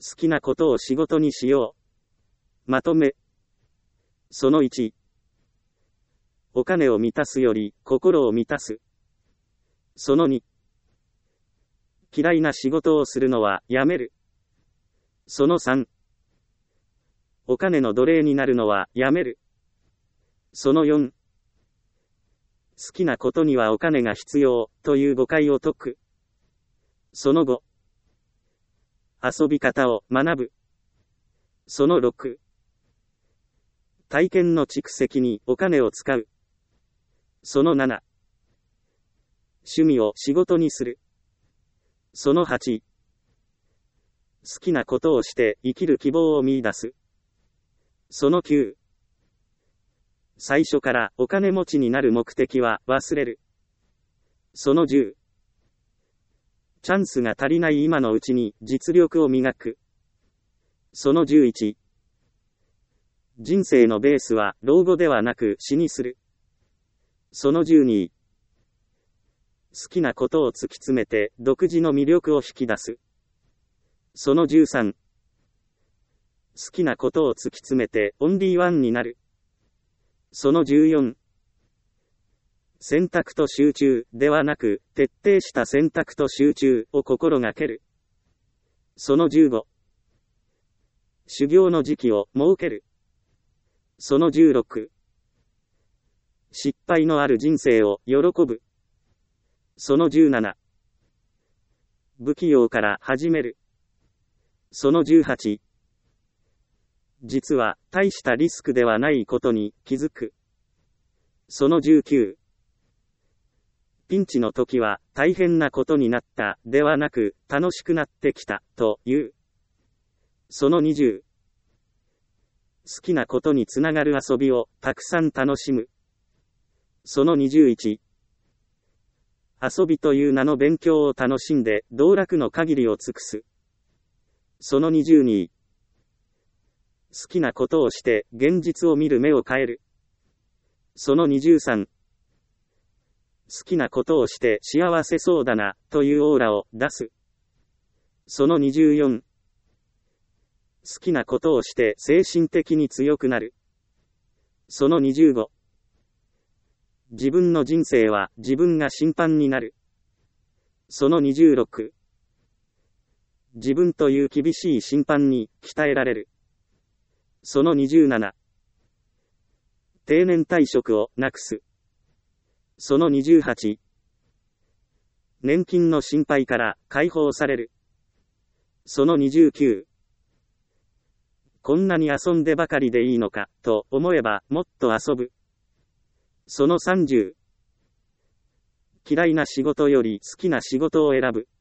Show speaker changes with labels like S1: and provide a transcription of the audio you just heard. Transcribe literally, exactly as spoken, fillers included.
S1: 好きなことを仕事にしよう。まとめ。そのいち。お金を満たすより心を満たす。そのに。嫌いな仕事をするのはやめる。そのさん。お金の奴隷になるのはやめる。そのよん。好きなことにはお金が必要という誤解を解く。そのご。遊び方を学ぶ。そのろく。体験の蓄積にお金を使う。そのなな。趣味を仕事にする。そのはち。好きなことをして生きる希望を見出す。そのきゅう。最初からお金持ちになる目的は忘れる。そのじゅう。チャンスが足りない今のうちに実力を磨く。そのじゅういち。人生のベースは老後ではなく死にする。そのじゅうに。好きなことを突き詰めて独自の魅力を引き出す。そのじゅうさん。好きなことを突き詰めてオンリーワンになる。そのじゅうよん。選択と集中ではなく徹底した選択と集中を心がける。そのじゅうご。修行の時期を設ける。そのじゅうろく。失敗のある人生を喜ぶ。そのじゅうなな。不器用から始める。そのじゅうはち。実は大したリスクではないことに気づく。そのじゅうきゅう。ピンチの時は大変なことになったではなく楽しくなってきたという。そのにじゅう。好きなことにつながる遊びをたくさん楽しむ。そのにじゅういち。遊びという名の勉強を楽しんで道楽の限りを尽くす。そのにじゅうに。好きなことをして現実を見る目を変える。そのにじゅうさん。好きなことをして幸せそうだなというオーラを出す。そのにじゅうよん。好きなことをして精神的に強くなる。そのにじゅうご。自分の人生は自分が審判になる。そのにじゅうろく。自分という厳しい審判に鍛えられる。そのにじゅうなな。定年退職をなくす。そのにじゅうはち。年金の心配から解放される。そのにじゅうきゅう。こんなに遊んでばかりでいいのかと思えばもっと遊ぶ。そのさんじゅう。嫌いな仕事より好きな仕事を選ぶ。